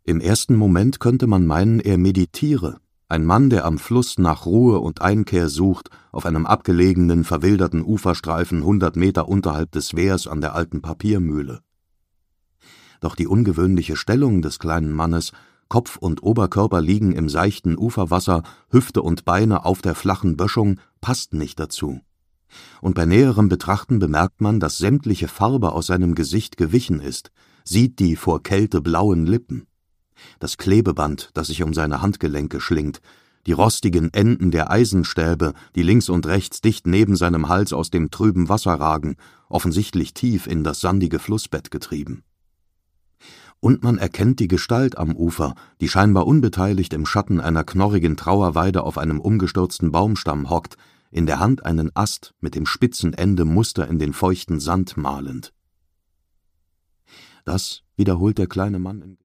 Im ersten Moment könnte man meinen, er meditiere, ein Mann, der am Fluss nach Ruhe und Einkehr sucht, auf einem abgelegenen, verwilderten Uferstreifen 100 Meter unterhalb des Wehrs an der alten Papiermühle. Doch die ungewöhnliche Stellung des kleinen Mannes, Kopf und Oberkörper liegen im seichten Uferwasser, Hüfte und Beine auf der flachen Böschung, passt nicht dazu. Und bei näherem Betrachten bemerkt man, dass sämtliche Farbe aus seinem Gesicht gewichen ist, sieht die vor Kälte blauen Lippen. Das Klebeband, das sich um seine Handgelenke schlingt, die rostigen Enden der Eisenstäbe, die links und rechts dicht neben seinem Hals aus dem trüben Wasser ragen, offensichtlich tief in das sandige Flussbett getrieben. Und man erkennt die Gestalt am Ufer, die scheinbar unbeteiligt im Schatten einer knorrigen Trauerweide auf einem umgestürzten Baumstamm hockt, in der Hand einen Ast mit dem spitzen Ende Muster in den feuchten Sand malend. Das wiederholt der kleine Mann